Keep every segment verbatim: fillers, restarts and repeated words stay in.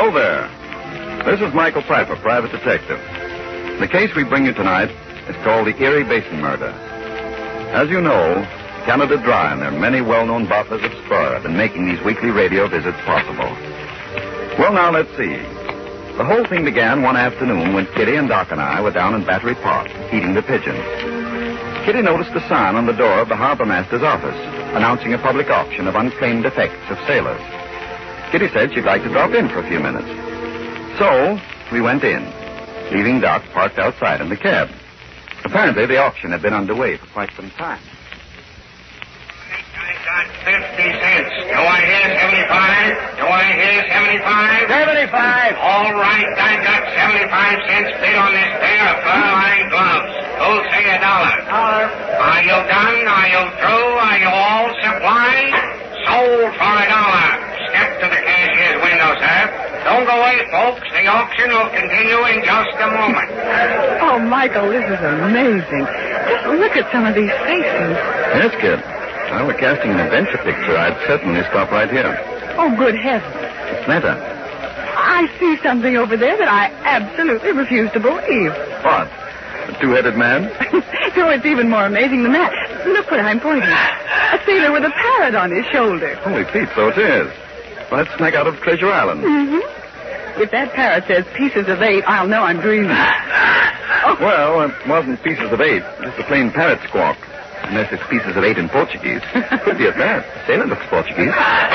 Hello there. This is Michael Pfeiffer, private detective. The case we bring you tonight is called the Erie Basin Murder. As you know, Canada Dry and their many well-known bottlers of spur have been making these weekly radio visits possible. Well, now, let's see. The whole thing began one afternoon when Kitty and Doc and I were down in Battery Park feeding the pigeons. Kitty noticed a sign on the door of the harbor master's office announcing a public auction of unclaimed effects of sailors. Kitty said she'd like to drop in for a few minutes. So, we went in, leaving Doc parked outside in the cab. Apparently, the auction had been underway for quite some time. I got fifty cents. Do I hear seventy-five? Do I hear seventy-five? Seventy-five. All right, I got seventy-five cents bid on this pair of fur-lined gloves. Who'll say a dollar? Dollar. Are you done? Are you through? Are you all supplied? Sold for a dollar. Step to the cashier's window, sir. Don't go away, folks. The auction will continue in just a moment. Oh, Michael, this is amazing. Just look at some of these faces. Yes, kid. If I were casting an adventure picture, I'd certainly stop right here. Oh, good heavens. What's the matter? I see something over there that I absolutely refuse to believe. What? A two-headed man? No, it's even more amazing than that. Look where I'm pointing. A sailor with a parrot on his shoulder. Holy Pete, so it is. Well, that's snuck out of Treasure Island. Mm-hmm. If that parrot says pieces of eight, I'll know I'm dreaming. Oh. Well, it wasn't pieces of eight, just a plain parrot squawk. Unless it's pieces of eight in Portuguese. Could be at that. Sailor looks Portuguese.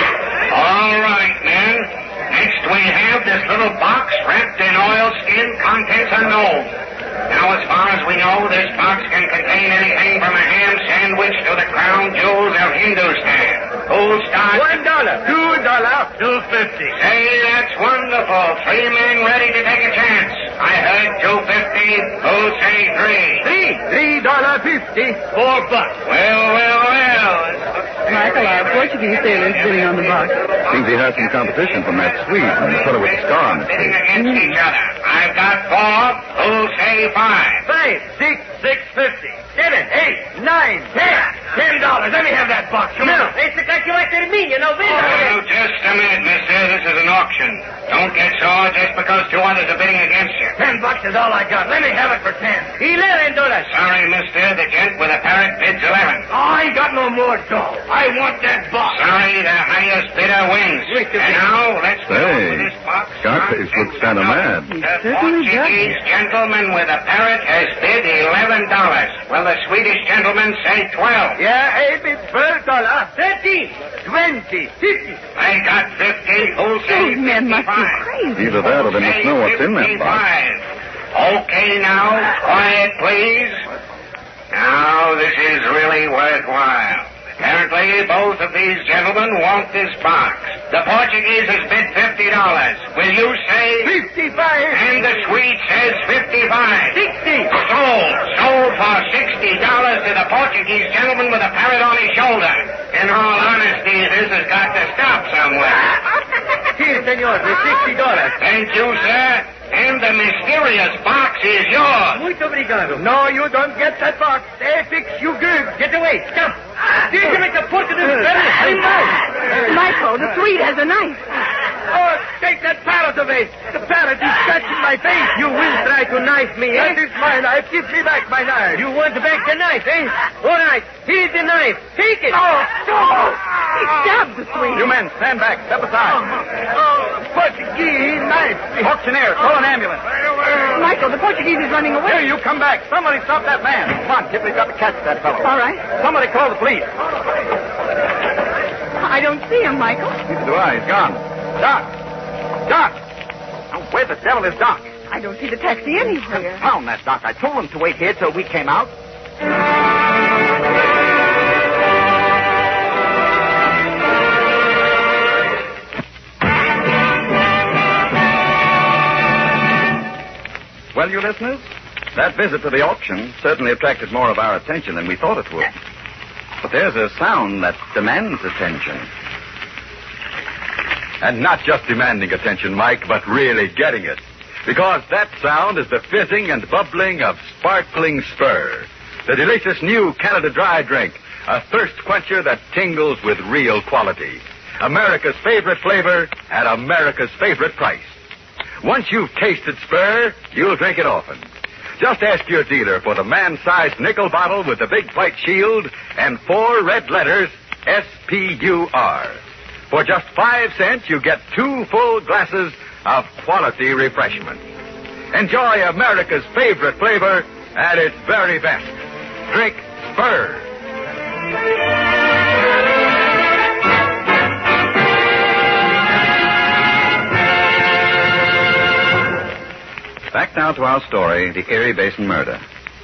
All right, men. Next we have this little box wrapped in oilskin, contents unknown. Now, as far as we know, this box can contain anything from a ham sandwich to the crown jewels of Hindustan. Who'll start? One dollar. Two dollar. Two fifty. Say, that's wonderful. Three men ready to take a chance. I heard two fifty. Who'll say three? Three. Three dollar fifty. Four bucks. Well, well, well. Michael, our Portuguese sailor's bidding on the box. Seems he has some competition from that Swede and the fellow with the scar on his Bidding face. against each other. I've got four. Who'll say five? Five. Six. Six fifty. Seven. Eight. Nine. Ten. Ten dollars. Let me have that box. Come on. It's the cut you like to me, you know, Oh, just a minute, mister. This is an auction. Don't get sore just because two others are bidding against you. Ten bucks is all I got. Let me have it for ten. Eleven dollars. Sorry, mister. The gent with a parrot bids eleven. I ain't got no more dough. I want that box. Sorry, the highest bidder wins. Wait a And minute. now, let's go Say, with this box. Scarface looks kind of mad. He The certainly does. Portuguese gentleman with a parrot has bid eleven dollars. Well, the Swedish gentleman say twelve. Yeah, I bid twelve dollars. Thirteen. Twenty. Fifty. I got fifty. Who'll say Those men must be fifty-five? crazy. Either that or they must know what's in that box. Okay, now, quiet, please. Now, this is really worthwhile. Apparently, both of these gentlemen want this box. The Portuguese has bid fifty dollars. Will you say? Fifty-five. And the Swede says fifty-five. Sixty. Sold. Sold for sixty dollars to the Portuguese gentleman with a parrot on his shoulder. In all honesty, this has got to stop somewhere. Here, senor, the sixty dollars. Thank you, sir. And the mysterious box is yours. Muito obrigado. No, you don't get that box. They fix you good. Get away. Stop. Did you make a Portuguese very nice? Michael, the Swede has a knife. Oh, take that parrot away. The parrot is scratching my face. You will try to knife me. That is my knife. Give me back my knife. You want back the knife, eh? All right. Here's the knife. Take it. Oh, Oh, he stabbed the Swede. You men, stand back. Step aside. oh, Portuguese knife. Auctioneer, call an ambulance. Michael, the Portuguese is running away. Here, you come back. Somebody stop that man. Come on, Kip, we've got to catch that fellow. All right. Somebody call the police. I don't see him, Michael. Neither do I. He's gone. Doc. Doc. Now, where the devil is Doc? I don't see the taxi anywhere. Found that, Doc. I told him to wait here till we came out. Well, you listeners, that visit to the auction certainly attracted more of our attention than we thought it would. But there's a sound that demands attention. And not just demanding attention, Mike, but really getting it. Because that sound is the fizzing and bubbling of sparkling spur. The delicious new Canada Dry drink. A thirst quencher that tingles with real quality. America's favorite flavor at America's favorite price. Once you've tasted Spur, you'll drink it often. Just ask your dealer for the man-sized nickel bottle with the big white shield and four red letters, S P U R. For just five cents, you get two full glasses of quality refreshment. Enjoy America's favorite flavor at its very best. Drink Spur. Back now to our story, the Erie Basin murder.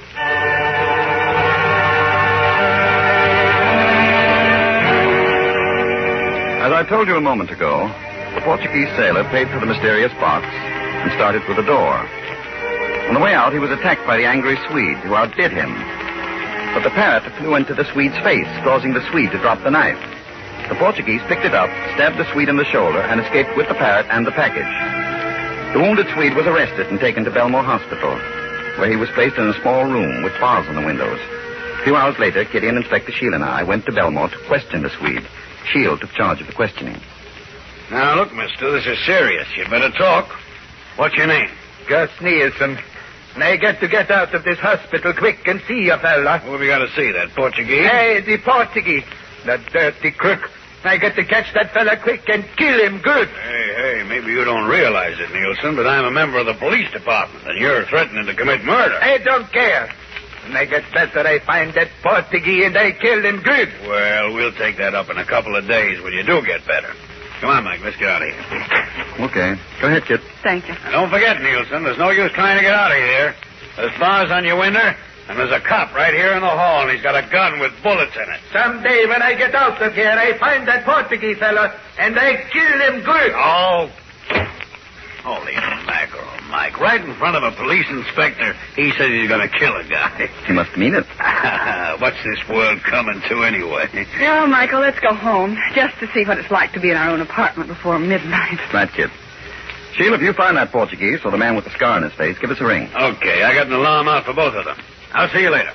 As I told you a moment ago, the Portuguese sailor paid for the mysterious box and started for the door. On the way out, he was attacked by the angry Swede, who outdid him. But the parrot flew into the Swede's face, causing the Swede to drop the knife. The Portuguese picked it up, stabbed the Swede in the shoulder, and escaped with the parrot and the package. The wounded Swede was arrested and taken to Belmore Hospital, where he was placed in a small room with bars on the windows. A few hours later, Kitty and Inspector Shield and I went to Belmore to question the Swede. Shield took charge of the questioning. Now, look, mister, this is serious. You better talk. What's your name? Gus Nielsen. And I got to get out of this hospital quick and see a fella. What have we got to see, that Portuguese? Hey, the Portuguese. The dirty crook. I got to catch that fella quick and kill him good. Hey, hey, maybe you don't realize it, Nielsen, but I'm a member of the police department, and you're threatening to commit murder. I don't care. When I get better, I find that Portuguese and I kill him good. Well, we'll take that up in a couple of days when you do get better. Come on, Mike, let's get out of here. Okay. Go ahead, Kit. Thank you. And don't forget, Nielsen, there's no use trying to get out of here. There's bars on your window, and there's a cop right here in the hall, and he's got a gun with bullets in it. Someday when I get out of here, I find that Portuguese fella, and I kill him good. Oh. Holy mackerel, Mike. Right in front of a police inspector, he says he's going to kill a guy. He must mean it. What's this world coming to anyway? Well, Michael, let's go home, just to see what it's like to be in our own apartment before midnight. Right, Kit. Sheila, if you find that Portuguese or the man with the scar on his face, give us a ring. Okay, I got an alarm out for both of them. I'll see you later.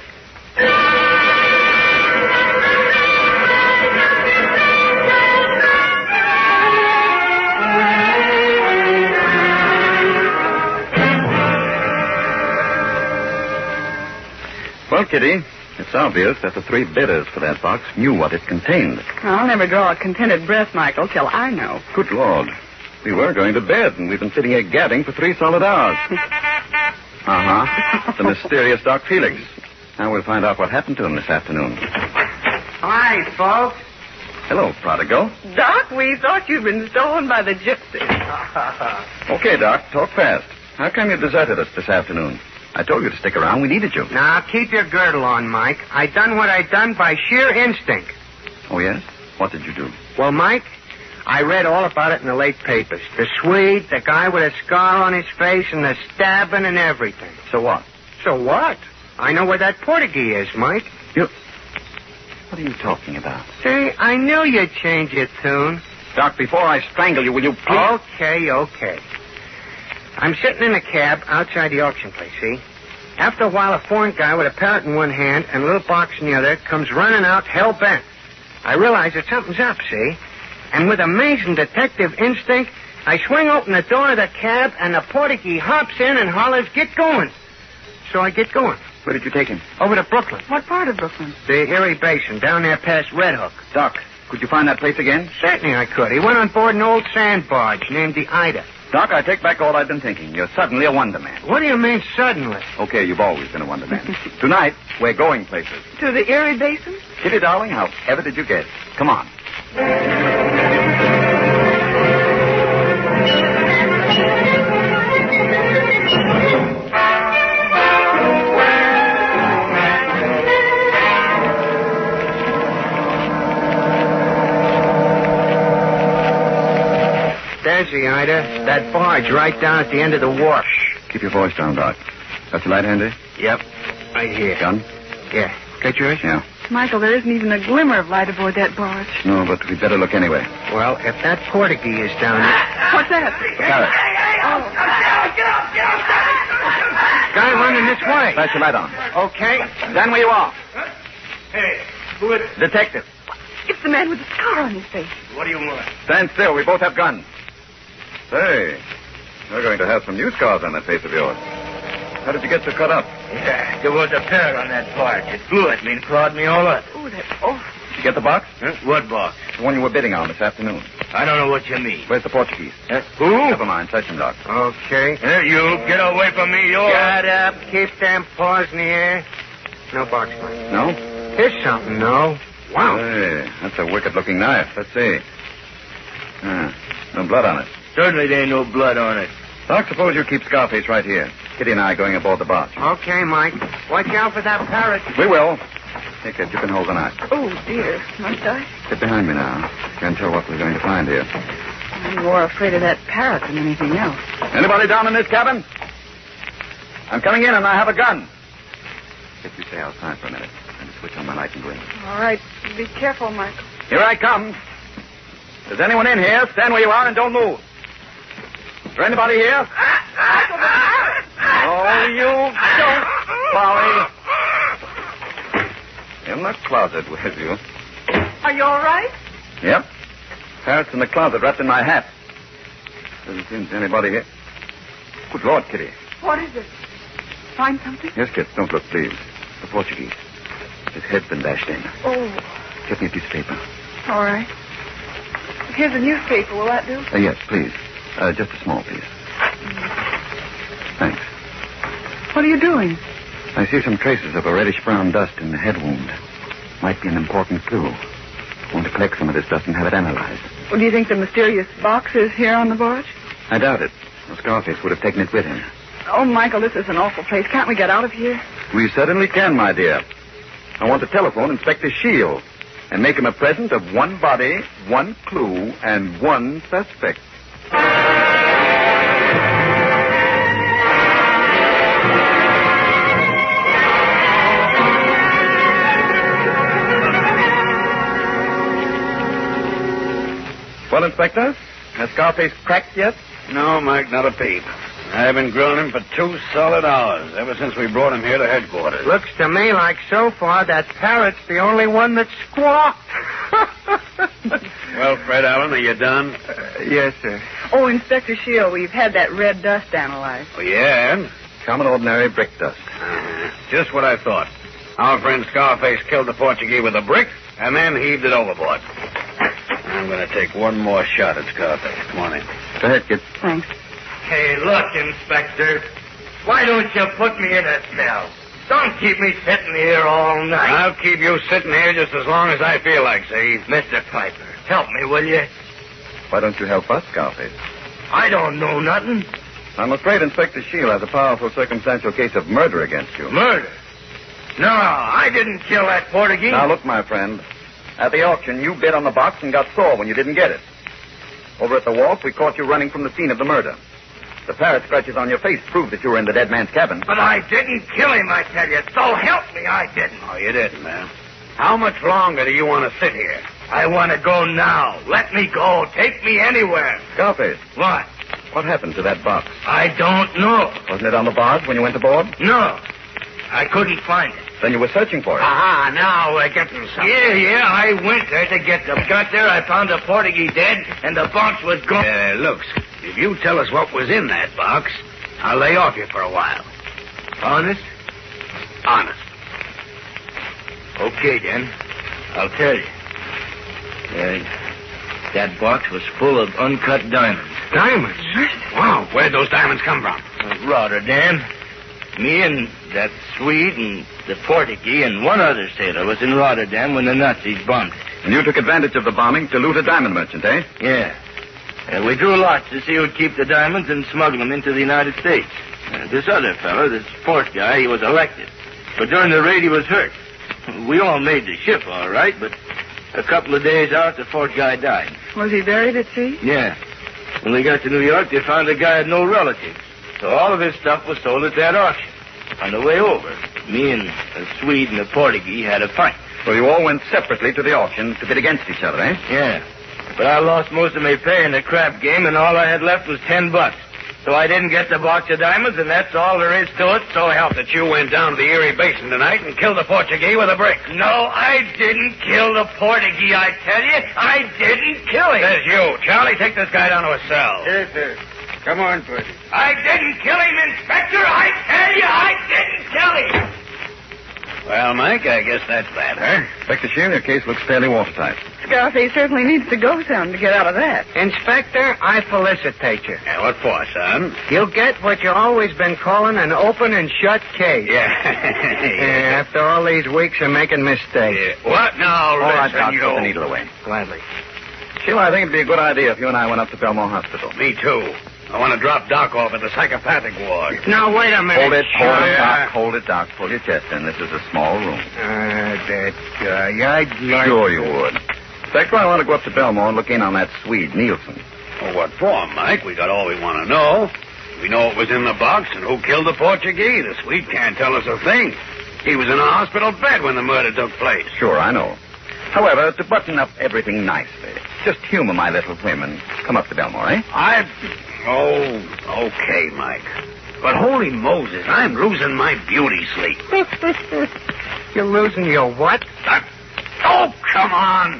Well, Kitty, it's obvious that the three bidders for that box knew what it contained. I'll never draw a contented breath, Michael, till I know. Good Lord. We were going to bed, and we've been sitting here gabbing for three solid hours. Uh-huh. The mysterious Doc Felix. Now we'll find out what happened to him this afternoon. Hi, folks. Hello, Prodigal. Doc, we thought you'd been stolen by the gypsies. Okay, Doc, talk fast. How come you deserted us this afternoon? I told you to stick around. We needed you. Now, keep your girdle on, Mike. I done what I done by sheer instinct. Oh, yes? What did you do? Well, Mike, I read all about it in the late papers. The Swede, the guy with a scar on his face, and the stabbing and everything. So what? So what? I know where that Portuguese is, Mike. You... What are you talking about? See, I knew you'd change your tune. Doc, before I strangle you, will you please... Okay, okay. I'm sitting in a cab outside the auction place, see? After a while, a foreign guy with a parrot in one hand and a little box in the other comes running out hell-bent. I realize that something's up, see? And with amazing detective instinct, I swing open the door of the cab, and the Portuguese hops in and hollers, "Get going." So I get going. Where did you take him? Over to Brooklyn. What part of Brooklyn? The Erie Basin, down there past Red Hook. Doc, could you find that place again? Certainly I could. He went on board an old sand barge named the Ida. Doc, I take back all I've been thinking. You're suddenly a wonder man. What do you mean, suddenly? Okay, you've always been a wonder man. Tonight, we're going places. To the Erie Basin? Kitty, darling, however did you guess? Come on. There's the Ida. That barge right down at the end of the wharf. Keep your voice down, Doc. Got your light handy? Yep. Right here. Gun? Yeah. Got yours? Yeah. Michael, there isn't even a glimmer of light aboard that barge. No, but we'd better look anyway. Well, if that Portuguese is down there... What's that? The parrot. Guy running this way. Flash your light on. Okay. Stand where you are. Hey, who is it? Detective. It's the man with the scar on his face. What do you want? Stand still. We both have guns. Say, You're going to have some new scars on that face of yours. How did you get so cut up? Yeah, there was a parrot on that barge. It flew at me and clawed me all up. Oh, that's awful. Did you get the box? Huh? What box? The one you were bidding on this afternoon. I don't know what you mean. Where's the Portuguese? Huh? Who? Never mind. Search him, Doc. Okay. Hey, you, get away from me, you. Shut up. Keep them paws in the air. No box, Mike. No? Here's something, no. Wow. Hey, that's a wicked-looking knife. Let's see. Ah, no blood on it. Certainly there ain't no blood on it. Doc, suppose you keep Scarface right here. Kitty and I are going aboard the barge. Okay, Mike. Watch out for that parrot. We will. Here, kid, you can hold the knife. Oh, dear. Must I? Get behind me now. Can't tell what we're going to find here. I'm more afraid of that parrot than anything else. Anybody down in this cabin? I'm coming in and I have a gun. If you stay outside for a minute, and switch on my light and go in. All right. Be careful, Michael. Here I come. If there's anyone in here, stand where you are and don't move. Is there anybody here? Oh, you don't, Polly. In the closet with you. Are you all right? Yep. Parrot's in the closet wrapped in my hat. Doesn't seem to anybody here. Good Lord, Kitty. What is it? Find something? Yes, kid. Don't look, please. The Portuguese. His head's been bashed in. Oh, Get me a piece of paper. all right. Here's a newspaper. Will that do? Uh, yes, please. Uh, just a small piece. Thanks. What are you doing? I see some traces of a reddish-brown dust in the head wound. Might be an important clue. I want to collect some of this dust and have it analyzed. Well, do you think the mysterious box is here on the barge? I doubt it. The Scarface would have taken it with him. Oh, Michael, this is an awful place. Can't we get out of here? We certainly can, my dear. I want to telephone Inspector Shield and make him a present of one body, one clue, and one suspect. Well, Inspector, has Scarface cracked yet? No, Mike, not a peep. I've been grilling him for two solid hours, ever since we brought him here to headquarters. Looks to me like so far that parrot's the only one that squawked. Well, Fred Allen, are you done? Uh, yes, sir. Oh, Inspector Shield, we've had that red dust analyzed. Oh, yeah? Common ordinary brick dust. Uh, just what I thought. Our friend Scarface killed the Portuguese with a brick and then heaved it overboard. I'm going to take one more shot at Scarface. Come on in. Go ahead, kid. Thanks. Hey, look, Inspector. Why don't you put me in a cell? Don't keep me sitting here all night. I'll keep you sitting here just as long as I feel like, see? Mister Piper, help me, will you? Why don't you help us, Scarface? I don't know nothing. I'm afraid Inspector Shield has a powerful circumstantial case of murder against you. Murder? No, I didn't kill that Portuguese. Now, look, my friend. At the auction, you bid on the box and got sore when you didn't get it. Over at the wharf, we caught you running from the scene of the murder. The parrot scratches on your face prove that you were in the dead man's cabin. But I didn't kill him, I tell you. So help me, I didn't. Oh, you didn't, man. How much longer do you want to sit here? I want to go now. Let me go. Take me anywhere. Scarface, What? what happened to that box? I don't know. Wasn't it on the barge when you went aboard? No. I couldn't find it. Then you were searching for it. Aha, now we're getting something. Yeah, yeah, I went there to get them. Got there, I found the Portuguese dead, and the box was gone. Uh, look, if you tell us what was in that box, I'll lay off you for a while. Honest? Honest. Okay, then. I'll tell you. Uh, that box was full of uncut diamonds. Diamonds? Wow, where'd those diamonds come from? Uh, Rotterdam. Me and that Swede and the Portuguese and one other sailor was in Rotterdam when the Nazis bombed it. And you took advantage of the bombing to loot a diamond merchant, eh? Yeah. Uh, we drew lots to see who'd keep the diamonds and smuggle them into the United States. Uh, this other fellow, this fourth guy, he was elected. But during the raid, he was hurt. We all made the ship, all right, but a couple of days out, the fourth guy died. Was he buried at sea? Yeah. When they got to New York, they found the guy had no relatives. So all of his stuff was sold at that auction. On the way over, me and the Swede and the Portuguese had a fight. So you all went separately to the auction to bid against each other, eh? Yeah. But I lost most of my pay in the crap game, and all I had left was ten bucks. So I didn't get the box of diamonds, and that's all there is to it, so help. That you went down to the Erie Basin tonight and killed the Portuguese with a brick. No, I didn't kill the Portuguese, I tell you. I didn't kill him. Says you. Charlie, take this guy down to a cell. Yes, sir. Come on, Percy. I didn't kill him, Inspector. I tell you, I didn't kill him. Well, Mike, I guess that's that, huh? Inspector Shield, your case looks fairly watertight. Scarface certainly needs to go some to get out of that. Inspector, I felicitate you. Yeah, what for, son? You'll get what you've always been calling an open and shut case. Yeah. Yeah, after all these weeks of making mistakes. Yeah. What now, All right, listen, Doc, you... put the needle away. Gladly. Sheila, I think it'd be a good idea if you and I went up to Belmore Hospital. Me too. I want to drop Doc off at the psychopathic ward. Now, wait a minute. Hold it, hold it, Yeah. Doc, hold it, Doc. Pull your chest in. This is a small room. Uh, that guy. I'd like... Sure you would. Inspector, I want to go up to Belmore and look in on that Swede, Nielsen. Well, what for, Mike? We got all we want to know. We know what was in the box and who killed the Portuguese. The Swede can't tell us a thing. He was in a hospital bed when the murder took place. Sure, I know. However, to button up everything nicely, just humor my little whim and come up to Belmore, eh? I... Oh, okay, Mike. But holy Moses, I'm losing my beauty sleep. You're losing your what? Uh, oh, come on.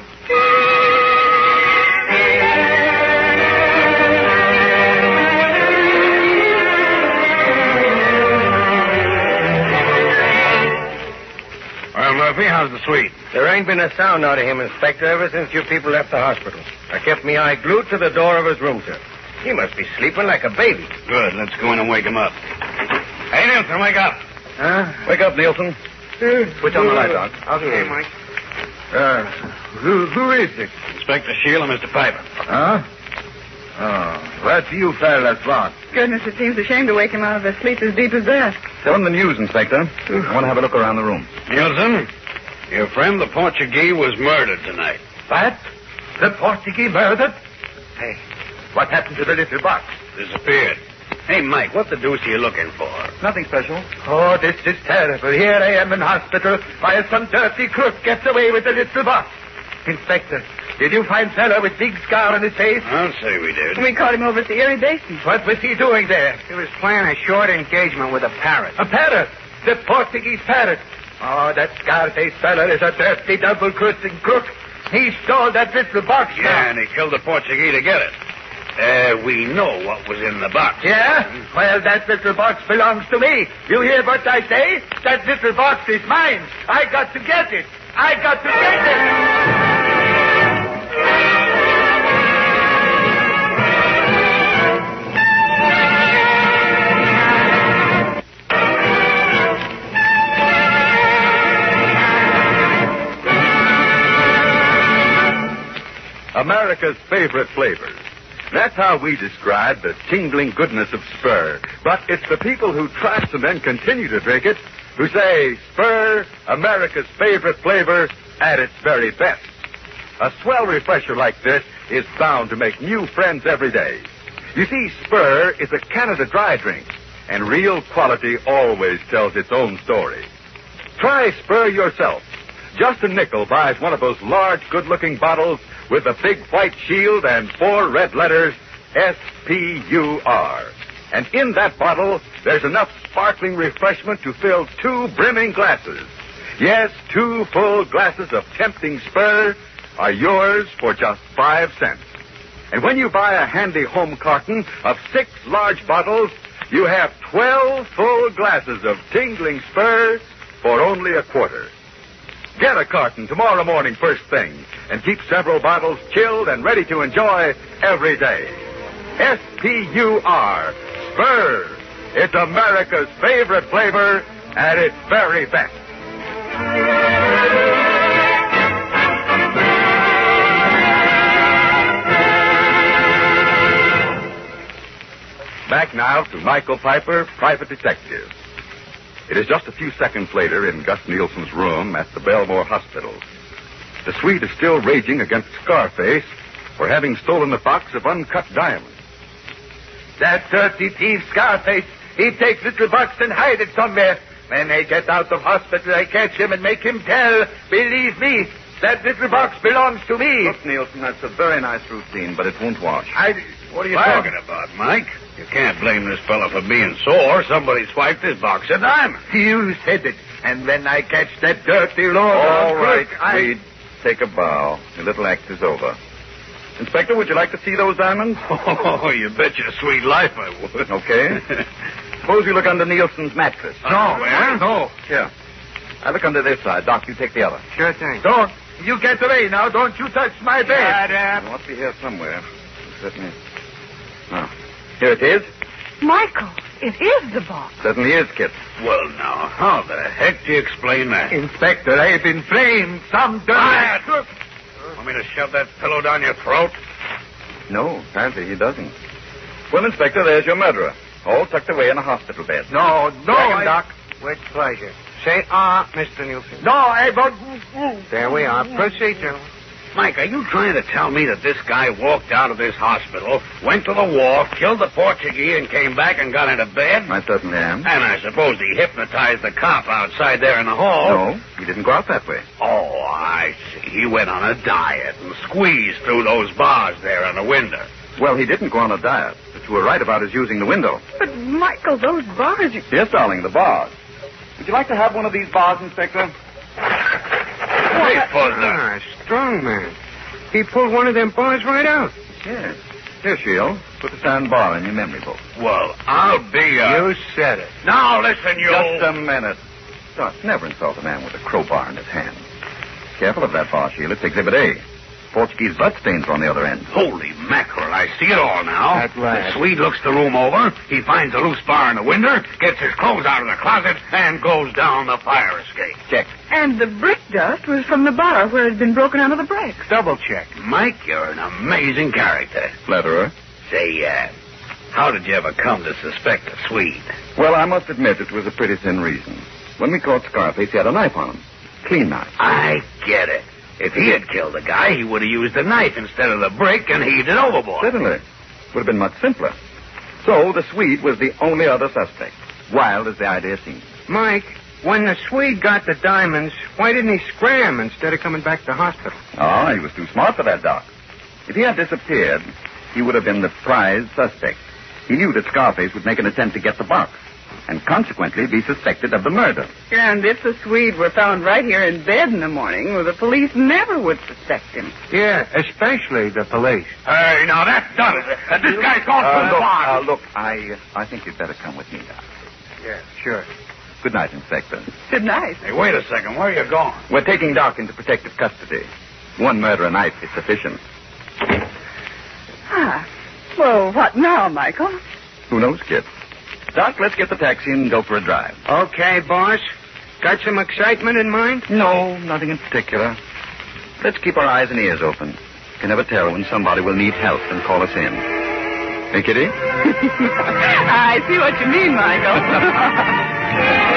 Well, Murphy, how's the Swede? There ain't been a sound out of him, Inspector, ever since you people left the hospital. I kept my eye glued to the door of his room, sir. He must be sleeping like a baby. Good. Let's go in and wake him up. Hey, Nielsen, wake up. Huh? Wake up, Nielsen. Switch on the light, Doc. Okay, Mike. Uh, who, who is it? Inspector Shield and Mister Piper. Huh? Oh, what do you fellas want? Goodness, it seems a shame to wake him out of his sleep as deep as that. Tell him the news, Inspector. I want to have a look around the room. Nielsen, your friend the Portuguese was murdered tonight. What? The Portuguese murdered? Hey, what happened to the little box? Disappeared. Hey, Mike, what the deuce are you looking for? Nothing special. Oh, this is terrible. Here I am in hospital while some dirty crook gets away with the little box. Inspector, did you find fellow with big scar on his face? I'll say we did. We caught him over at the Erie Basin. What was he doing there? He was playing a short engagement with a parrot. A parrot. The Portuguese parrot. Oh, that Scarface fellow is a dirty double-crossing crook. He stole that little box. Yeah, and he killed the Portuguese to get it. Uh, we know what was in the box. Yeah? Well, that little box belongs to me. You hear what I say? That little box is mine. I got to get it. I got to get it. America's favorite flavors. That's how we describe the tingling goodness of Spur. But it's the people who try and then continue to drink it who say Spur, America's favorite flavor, at its very best. A swell refresher like this is bound to make new friends every day. You see, Spur is a Canada dry drink, and real quality always tells its own story. Try Spur yourself. Just a nickel buys one of those large, good-looking bottles with a big white shield and four red letters, S P U R. And in that bottle, there's enough sparkling refreshment to fill two brimming glasses. Yes, two full glasses of tempting Spur are yours for just five cents. And when you buy a handy home carton of six large bottles, you have twelve full glasses of tingling Spur for only a quarter. Get a carton tomorrow morning first thing and keep several bottles chilled and ready to enjoy every day. S P U R, Spur. It's America's favorite flavor at its very best. Back now to Michael Piper, private detective. It is just a few seconds later in Gus Nielsen's room at the Belmore Hospital. The Swede is still raging against Scarface for having stolen the box of uncut diamonds. That dirty thief Scarface, he takes little box and hide it somewhere. When I get out of hospital, I catch him and make him tell. Believe me, that little box belongs to me. Look, Nielsen, that's a very nice routine, but it won't wash. I... What are you talking about, Mike? You can't blame this fellow for being sore. Somebody swiped his box of diamonds. You said it. And when I catch that dirty lord... All right, I... Swede, take a bow. Your little act is over. Inspector, would you like to see those diamonds? Oh, you bet your sweet life I would. Okay. Suppose you look under Nielsen's mattress. No, man. No. Here. I look under this side. Doc, you take the other. Sure thing. Don't. You get away now. Don't you touch my bed. It must be here somewhere. Certainly. Oh. Here it is. Michael, it is the box. Certainly is, Kit. Well, now, how the heck do you explain that? Inspector, I've been framed. Some Quiet. dirt. Want me to shove that pillow down your throat? No, apparently he doesn't. Well, Inspector, there's your murderer. All tucked away in a hospital bed. No, no. Second, I... Doc. With pleasure. Say ah, Mister Nielsen. No, I won't. There we are. Procedure. Mike, are you trying to tell me that this guy walked out of this hospital, went to the wharf, killed the Portuguese, and came back and got into bed? I certainly am. And I suppose he hypnotized the cop outside there in the hall. No, he didn't go out that way. Oh, I see. He went on a diet and squeezed through those bars there on the window. Well, he didn't go on a diet, but you were right about his using the window. But, Michael, those bars... You... Yes, darling, the bars. Would you like to have one of these bars, Inspector? Hey, Fuzzer. Ah, strong man. He pulled one of them bars right out. Yes. Here, Shield. Put the sand bar in your memory book. Well, I'll be a... You said it. Now, listen, you... Just a minute. Doc, never insult a man with a crowbar in his hand. Careful of that bar, Shield. It's Exhibit A. Portuguese bloodstains on the other end. Holy mackerel, I see it all now. At last. The Swede looks the room over. He finds a loose bar in the window, gets his clothes out of the closet, and goes down the fire escape. Check. And the brick dust was from the bar where it had been broken out of the bricks. Double check. Mike, you're an amazing character. Flatterer. Say, uh, how did you ever come to suspect the Swede? Well, I must admit it was a pretty thin reason. When we caught Scarface, he had a knife on him. Clean knife. I get it. If he had killed the guy, he would have used the knife instead of the brick and heaved it overboard. Certainly. Would have been much simpler. So the Swede was the only other suspect. Wild as the idea seemed. Mike, when the Swede got the diamonds, why didn't he scram instead of coming back to hospital? Oh, he was too smart for that, Doc. If he had disappeared, he would have been the prize suspect. He knew that Scarface would make an attempt to get the box, and consequently be suspected of the murder. And if the Swede were found right here in bed in the morning, well, the police never would suspect him. Yeah, especially the police. Hey, now that's done. Uh, this guy's gone Uh, too look, far. uh, look, I, uh, I think you'd better come with me, Doc. Yeah, sure. Good night, Inspector. Good night. Hey, wait a second. Where are you going? We're taking Doc into protective custody. One murder a night is sufficient. Ah. Well, what now, Michael? Who knows, kid? Doc, let's get the taxi and go for a drive. Okay, boss. Got some excitement in mind? No, nothing in particular. Let's keep our eyes and ears open. You can never tell when somebody will need help and call us in. Hey, Kitty? I see what you mean, Michael.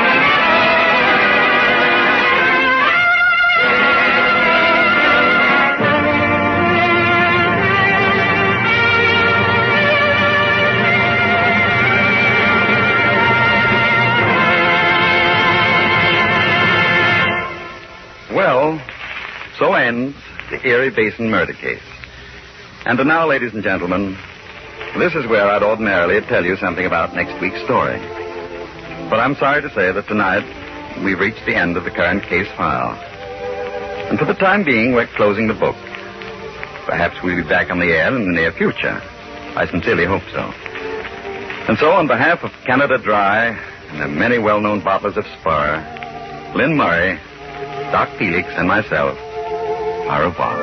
Well, so ends the Erie Basin murder case. And now, ladies and gentlemen, this is where I'd ordinarily tell you something about next week's story. But I'm sorry to say that tonight we've reached the end of the current case file. And for the time being, we're closing the book. Perhaps we'll be back on the air in the near future. I sincerely hope so. And so, on behalf of Canada Dry and the many well-known bottlers of Spur, Lynn Murray, Doc Felix, and myself, au revoir.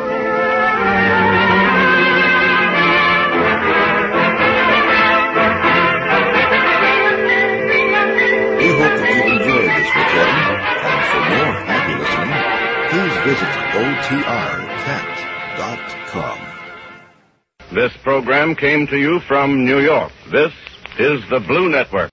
We hope that you've enjoyed this recording, and for more happy listening, please visit O T R cat dot com. This program came to you from New York. This is the Blue Network.